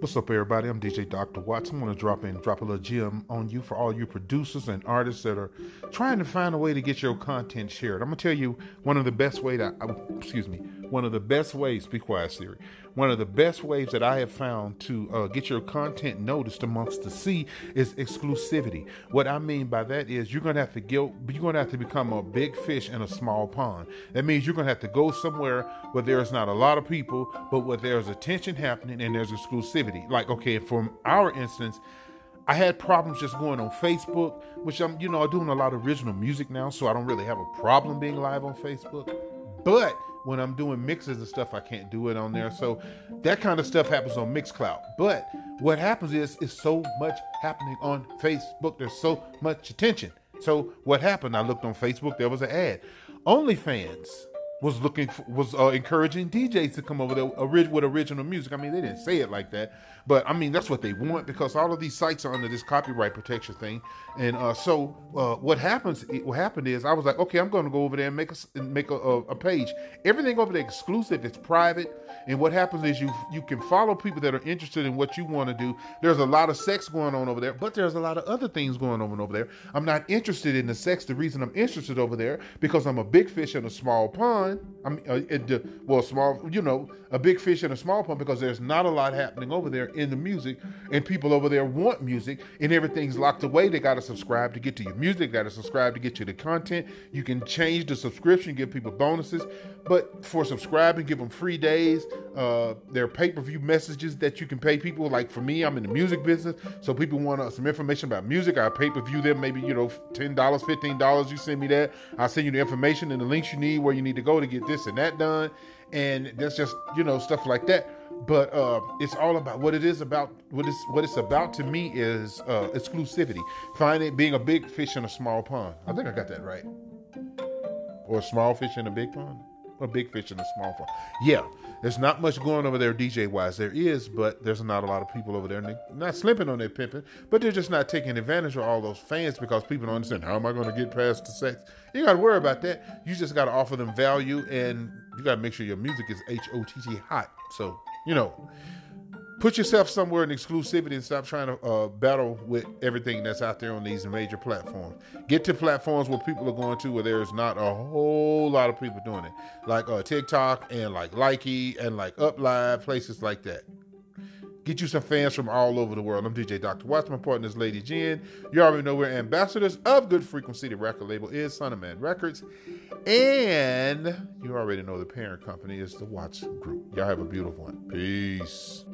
What's up, everybody? I'm DJ Dr. Watts. I'm going to drop a little gem on you for all you producers and artists that are trying to find a way to get your content shared. I'm going to tell you one of the best ways, be quiet, Siri. One of the best ways that I have found to get your content noticed amongst the sea is exclusivity. What I mean by that is you're going to have to become a big fish in a small pond. That means you're going to have to go somewhere where there's not a lot of people, but where there's attention happening and there's exclusivity. Like, okay, from our instance, I had problems just going on Facebook, which I'm doing a lot of original music now, so I don't really have a problem being live on Facebook. But when I'm doing mixes and stuff, I can't do it on there. So that kind of stuff happens on Mixcloud. But what happens is so much happening on Facebook. There's so much attention. So what happened? I looked on Facebook. There was an ad. OnlyFans was encouraging DJs to come over there with original music. I mean, they didn't say it like that, but I mean that's what they want because all of these sites are under this copyright protection thing. And so what happened is I was like, okay, I'm going to go over there and make a page. Everything over there exclusive. It's private. And what happens is you can follow people that are interested in what you want to do. There's a lot of sex going on over there, but there's a lot of other things going on over there. I'm not interested in the sex. The reason I'm interested over there because I'm a big fish in a small pond. A big fish in a small pond because there's not a lot happening over there in the music, and people over there want music, and everything's locked away. They got to subscribe to get to your music, got to subscribe to get you the content. You can change the subscription, give people bonuses, but for subscribing, give them free days. There are pay-per-view messages that you can pay people. Like for me, I'm in the music business, so people want some information about music. I pay-per-view them, maybe $10, $15. You send me that, I'll send you the information and the links you need where you need to go to get this and that done. And that's just stuff like that. But it's all about what it's about to me is exclusivity. Being a big fish in a small pond. I think I got that right. Or a small fish in a big pond. Or a big fish in a small pond. Yeah, there's not much going over there DJ wise. There is, but there's not a lot of people over there. And they're not slipping on their pimping, but they're just not taking advantage of all those fans because people don't understand, how am I going to get past the sex? You got to worry about that. You just got to offer them value, and you got to make sure your music is HOTT hot. So, put yourself somewhere in exclusivity and stop trying to battle with everything that's out there on these major platforms. Get to platforms where people are going to where there's not a whole lot of people doing it. Like TikTok and like Likey and like UpLive, places like that. Get you some fans from all over the world. I'm DJ Dr. Watts. My partner is Lady Jen. You already know we're ambassadors of Good Frequency. The record label is Son of Man Records. And you already know the parent company is the Watts Group. Y'all have a beautiful one. Peace.